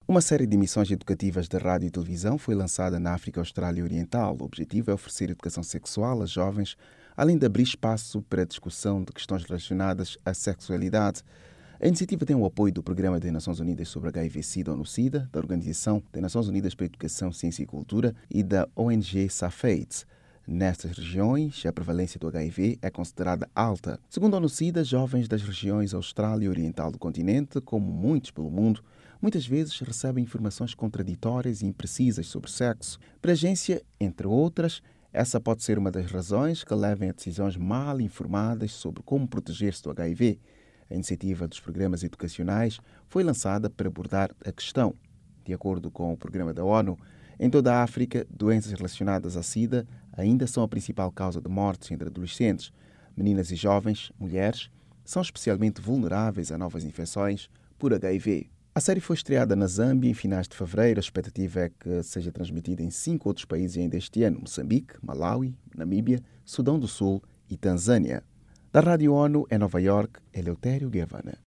Uma série de emissões educativas de rádio e televisão foi lançada na África Austral e Oriental. O objetivo é oferecer educação sexual a jovens, além de abrir espaço para a discussão de questões relacionadas à sexualidade. A iniciativa tem o apoio do Programa das Nações Unidas sobre HIV-Sida ONU-SIDA, da Organização das Nações Unidas para a Educação, Ciência e Cultura e da ONG SAFAIDS. Nestas regiões, a prevalência do HIV é considerada alta. Segundo a ONU-SIDA, jovens das regiões austral e oriental do continente, como muitos pelo mundo, muitas vezes recebem informações contraditórias e imprecisas sobre sexo. Para a agência, entre outras, essa pode ser uma das razões que levem a decisões mal informadas sobre como proteger-se do HIV. A iniciativa dos programas educacionais foi lançada para abordar a questão. De acordo com o programa da ONU, em toda a África, doenças relacionadas à SIDA ainda são a principal causa de mortes entre adolescentes. Meninas e jovens, mulheres, são especialmente vulneráveis a novas infecções por HIV. A série foi estreada na Zâmbia em finais de fevereiro. A expectativa é que seja transmitida em 5 outros países ainda este ano: Moçambique, Malawi, Namíbia, Sudão do Sul e Tanzânia. Da Rádio ONU em Nova York, Eleutério Guevara.